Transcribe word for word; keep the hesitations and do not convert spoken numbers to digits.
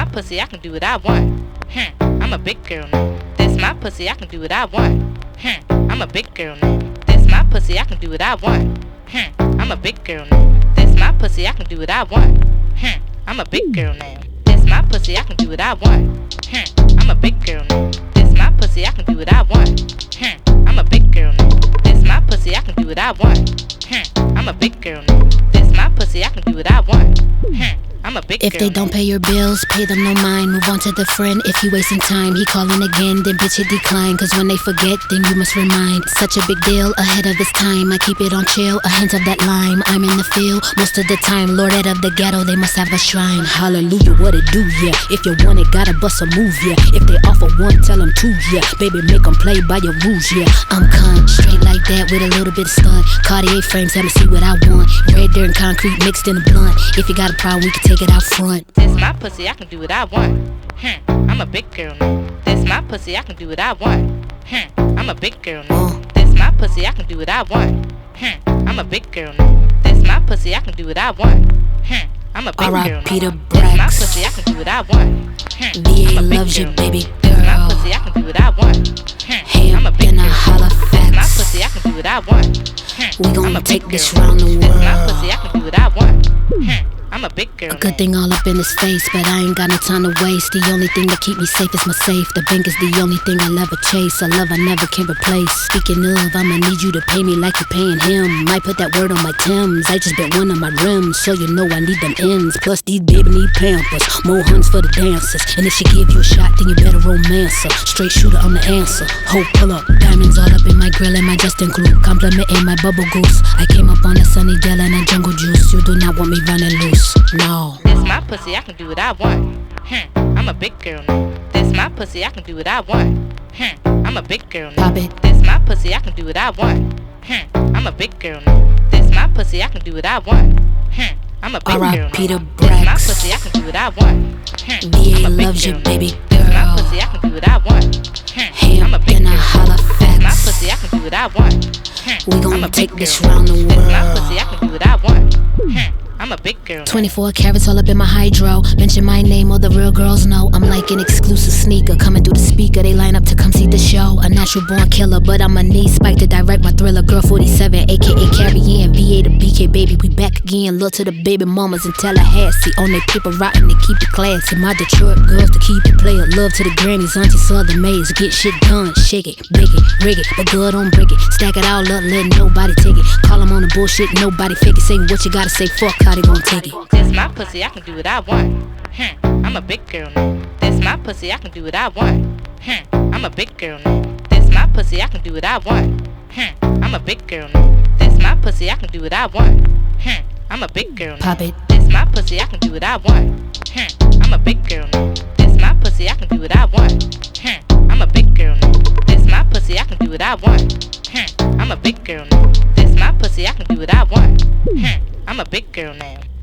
my pussy, I can do what I want. Hmm, I'm a big girl now. This my pussy, I can do what I want. Hmm, I'm a big girl now. This my pussy, I can do what I want. Hmm, I'm a big girl now. This my pussy, I can do what I want. Hmm, I'm a big girl now. This my pussy, I can do what I want. Hmm, I'm a big girl now. This my pussy, I can do what I want. Hmm, I'm a big girl now. This my pussy, I can do what I want. Hmm, I'm a big girl now. This my pussy, I can do what I want. Hmm, I'm a big If girl they don't now. pay your bills, pay them no mind. Move on to the friend. If you wasting time, he calling again, then bitch it decline. Cause when they forget, then you must remind. Such a big deal, ahead of his time. I keep it on chill, a hint of that lime. I'm in the field, most of the time. Lord out of the ghetto, they must have a shrine. Hallelujah, what it do, yeah. If you want it, gotta bust a move, yeah. If they offer one, tell them two, yeah. Baby, make them play by your rules, yeah. I'm cunt, straight like that with a little bit of stunt. Cartier frames, let me see what I want. Red dirt and concrete mixed in a blunt. If you got a problem, we can take it out front. This my pussy, I can do what I want. Hmm, I'm a big girl now. This my pussy, I can do what I want. Hmm, I'm a big girl now. This my pussy, I can do what I want. Hmm, I'm a big girl now. This my pussy, I can do what I want. Hmm, I'm a big girl R I now. P to This my Brax. pussy, I can do what I want. Hmm, V A I'm a big loves you, girl now. baby This my girl. pussy, I can do what I want. Hmm, I'm a Ham big in girl a now. Halifax. This my pussy, I can do what I want. Hmm, We I'm gonna a big take girl this now. round the This my world. pussy, I can do what I want. Hmm, I'm a big girl A good now. thing all up in his face, but I ain't got no time to waste. The only thing that keep me safe is my safe. The bank is the only thing I'll ever chase. A love I never can replace. Speaking of, I'ma need you to pay me like you're paying him. Might put that word on my Timbs. I just been one of my rims, so you know I need them ends. Plus these baby need pampers, more hunts for the dancers. And if she give you a shot, then you better romance her. Straight shooter, I'm the answer. Ho, pull up, diamonds all up in my grill and my Justin glue. Complimenting my bubble goose. I came up on a sunny Dell and a jungle juice. You do not want me running loose, no. This my pussy, I can do what I want. Hmm, I'm a big girl now. This my pussy, I can do what I want. Hmm, I'm a big girl now. Pop it. This my pussy, I can do what I want. Hmm, I'm a big girl now. This my pussy, I can do what I want. Hmm, I'm a big R I girl P now. to This my Brax. pussy, I can do what I want. Hmm, V I'm A a big loves you, girl now. baby This my girl. pussy, I can do what I want. Hmm, I'm Ham a big in a girl now. This my Halifax. pussy, I can do what I want. Hmm, We I'm gonna a big take this girl round the now. This my world. pussy, I can do what I want. Hmm, I'm a big girl now. twenty-four carats all up in my hydro. Mention my name, all the real girls know. I'm like an exclusive sneaker coming through the speaker. They line up to come see the show. A natural born killer, but I'm a knee spike to direct my thriller. Girl forty-seven, aka carrying V A to B K, baby. We back again. Look to the baby mamas in Tallahassee. On their paper rotten, they keep it classy. My Detroit girls to keep it playing. Love to the grannies, auntie Southern maids. Get shit done, shake it, bake it, rig it, but girl don't break it. Stack it all up, let nobody take it. Call them on the bullshit, nobody fake it. Say what you gotta say, fuck how they gon' take it. This my pussy, I can do what I want. Hmm, I'm a big girl now. This my pussy, I can do what I want. Hmm, I'm a big girl now. This my pussy, I can do what I want. Hmm, I'm a big girl now. This my pussy, I can do what I want. Hmm, I'm a big girl now. Pop it. This my pussy, I can do what I want. Hmm, I'm a big girl now. This my pussy, I can do what I want. Hmm, I'm a big girl now. This my pussy, I can do what I want. Hmm, I'm a big girl now. This my pussy, I can do what I want. Hmm, I'm a big girl now.